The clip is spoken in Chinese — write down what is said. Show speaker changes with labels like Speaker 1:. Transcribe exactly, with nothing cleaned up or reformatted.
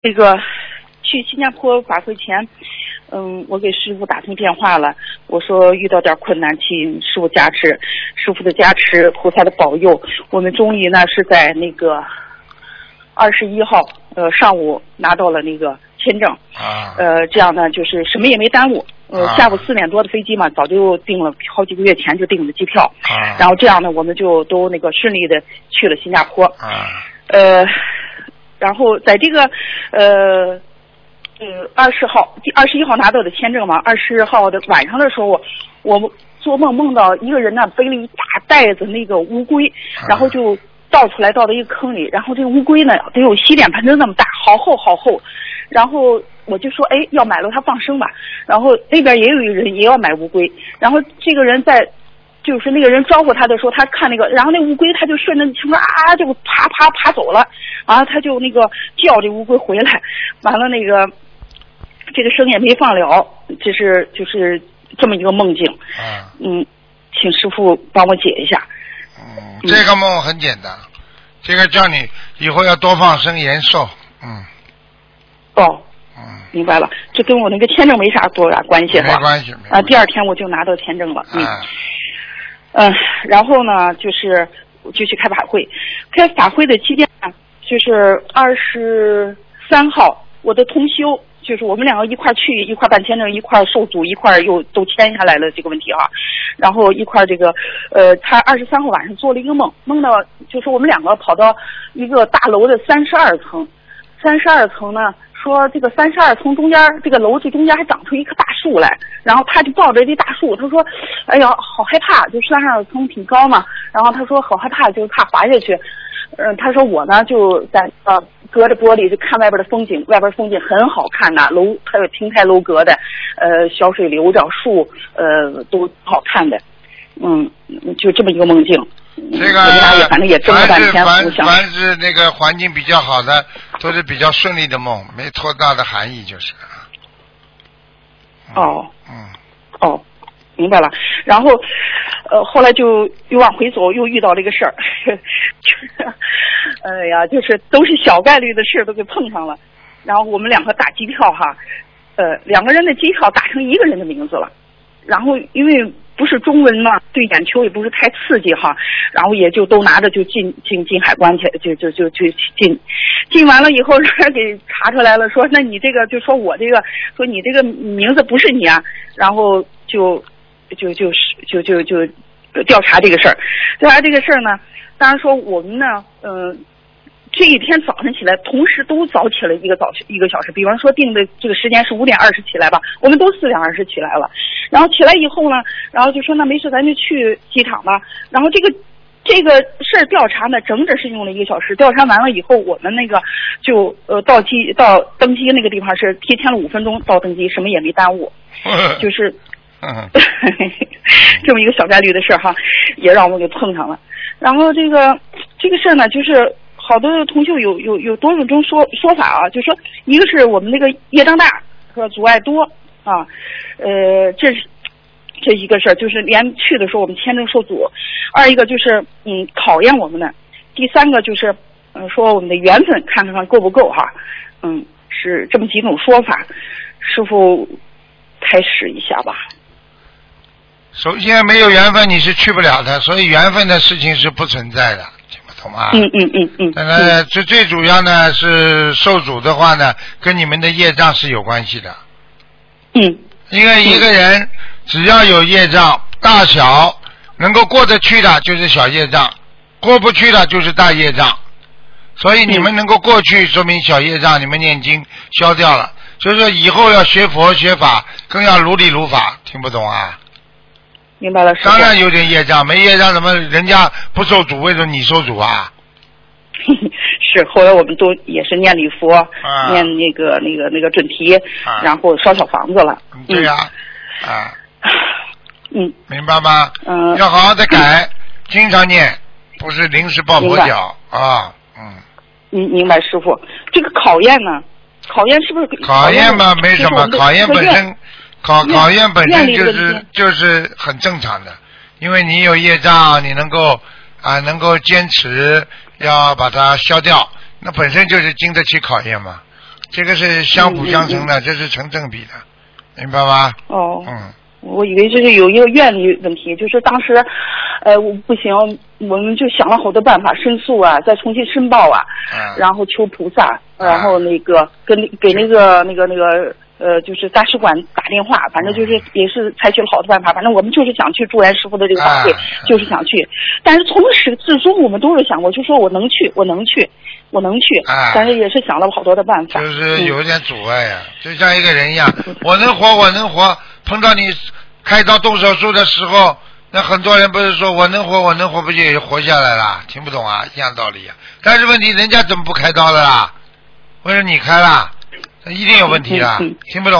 Speaker 1: 这个去新加坡法会前，嗯，我给师傅打通电话了，我说遇到点困难，请师傅加持，师傅的加持，菩萨的保佑，我们终于呢是在那个二十一号呃上午拿到了那个签证，
Speaker 2: 啊，
Speaker 1: 呃，这样呢就是什么也没耽误。呃，下午四点多的飞机嘛，早就订了，好几个月前就订了机票，
Speaker 2: 啊，
Speaker 1: 然后这样呢，我们就都那个顺利的去了新加坡，
Speaker 2: 啊，
Speaker 1: 呃，然后在这个呃呃二十号、第二十一号拿到的签证嘛，二十号的晚上的时候，我做梦梦到一个人呢背了一大袋子那个乌龟，然后就倒出来倒到一个坑里，然后这个乌龟呢得有洗脸盆子那么大，好厚好厚，然后我就说，哎，要买了它放生吧。然后那边也有一个人也要买乌龟，然后这个人在，就是那个人招呼他的时候，他看那个，然后那乌龟他就顺着什么啊，就爬爬爬走了，然后他就那个叫这乌龟回来，完了那个这个生也没放了，这是就是这么一个梦境。
Speaker 2: 啊，
Speaker 1: 嗯，请师傅帮我解一下。
Speaker 2: 嗯，这个梦很简单，这个叫你以后要多放生延寿。嗯。
Speaker 1: 哦。
Speaker 2: 嗯，
Speaker 1: 明白了，这跟我那个签证没啥多大关系哈。
Speaker 2: 没关系，没关系
Speaker 1: 啊，第二天我就拿到签证了。嗯。
Speaker 2: 啊、
Speaker 1: 嗯，然后呢，就是就去开法会，开法会的期间呢，就是二十三号，我的同修，就是我们两个一块去，一块办签证，一块受阻，一块又都签下来了这个问题哈。然后一块这个，呃，他二十三号晚上做了一个梦，梦到就是我们两个跑到一个大楼的三十二层，三十二层呢。说这个三十二层中间，这个楼最中间还长出一棵大树来，然后他就抱着这大树，他说：“哎呀，好害怕！就三十二层挺高嘛。”然后他说：“好害怕，就是怕滑下去。”嗯，他说我呢就在呃隔着玻璃就看外边的风景，外边风景很好看的，楼还有亭台楼阁的，呃，小水流着，树呃都好看的，嗯，就这么一个梦境。
Speaker 2: 这个
Speaker 1: 反正也争了半天，
Speaker 2: 凡是凡凡是那个环境比较好的，都是比较顺利的梦，没多大的含义就是。
Speaker 1: 哦。
Speaker 2: 嗯。
Speaker 1: 哦，明白了。然后，呃，后来就又往回走，又遇到这个事儿，哎呀，就是都是小概率的事都给碰上了。然后我们两个打机票哈，呃，两个人的机票打成一个人的名字了。然后因为不是中文嘛，对眼球也不是太刺激哈，然后也就都拿着就进进进海关去，就就就就进，进完了以后人给查出来了，说那你这个就说我这个说你这个名字不是你啊，然后就就就就就就调查这个事儿，调查这个事儿呢，当然说我们呢，嗯、呃。这一天早上起来，同时都早起了一个早一个小时。比方说定的这个时间是五点二十起来吧，我们都四点二十起来了。然后起来以后呢，然后就说那没事，咱就去机场吧。然后这个这个事儿调查呢，整整是用了一个小时。调查完了以后，我们那个就呃到机到登机那个地方是提前了五分钟到登机，什么也没耽误，就是这么一个小概率的事儿哈，也让我给碰上了。然后这个这个事儿呢，就是。好多同修有有有多种说说法啊，就说一个是我们那个业障大和阻碍多啊，呃，这是这一个事儿，就是连去的时候我们签证受阻；二一个就是嗯考验我们的；第三个就是嗯、呃、说我们的缘分看看够不够哈，嗯，是这么几种说法。师父开始一下吧。
Speaker 2: 首先没有缘分你是去不了的，所以缘分的事情是不存在的。懂吗？
Speaker 1: 嗯嗯嗯嗯。
Speaker 2: 那个最最主要呢是受阻的话呢，跟你们的业障是有关系的。
Speaker 1: 嗯。
Speaker 2: 因为一个人只要有业障，大小能够过得去的就是小业障，过不去的就是大业障。所以你们能够过去，说明小业障你们念经消掉了。所以说以后要学佛学法，更要如理如法。听不懂啊？
Speaker 1: 明白了，
Speaker 2: 当然有点业障，没业障怎么人家不受阻，为什么你受阻啊？
Speaker 1: 是，后来我们都也是念礼佛，
Speaker 2: 啊、
Speaker 1: 念那个那个那个准提，
Speaker 2: 啊、
Speaker 1: 然后烧小房子了。
Speaker 2: 对呀、啊，啊，
Speaker 1: 嗯，
Speaker 2: 明白吗？
Speaker 1: 嗯，
Speaker 2: 要好好的改，经常念，不是临时抱佛脚啊。嗯。
Speaker 1: 明明白，师傅，这个考验呢？考验是不是？
Speaker 2: 考验嘛，没什么，考验本身。考考验本身就是就是很正常的，因为你有业障，你能够啊能够坚持要把它消掉，那本身就是经得起考验嘛。 这个是相辅相成的，
Speaker 1: 嗯嗯、
Speaker 2: 这是成正比的，明白吗？
Speaker 1: 哦。
Speaker 2: 嗯。
Speaker 1: 我以为这是有一个愿力问题，就是当时，呃，不行，我们就想了好多办法申诉啊，再重新申报啊，
Speaker 2: 啊
Speaker 1: 然后求菩萨，
Speaker 2: 啊
Speaker 1: 然后那个跟给那个那个那个呃，就是大使馆打电话，反正就是也是采取了好多办法，反正我们就是想去祝愿师傅的这个法会，
Speaker 2: 啊、
Speaker 1: 就是想去，但是从始至终我们都是想，我就说我能去，我能去。我能去，
Speaker 2: 啊、
Speaker 1: 但是也是想了好多的办法。
Speaker 2: 就是有一点阻碍呀、啊嗯，就像一个人一样，我能活，我能活。碰到你开刀动手术的时候，那很多人不是说我能活，我能活，不就也活下来了？听不懂啊，一样道理啊。但是问题，人家怎么不开刀的啦？为什么你开了？一定有问题啊，
Speaker 1: 嗯嗯嗯、
Speaker 2: 听不懂。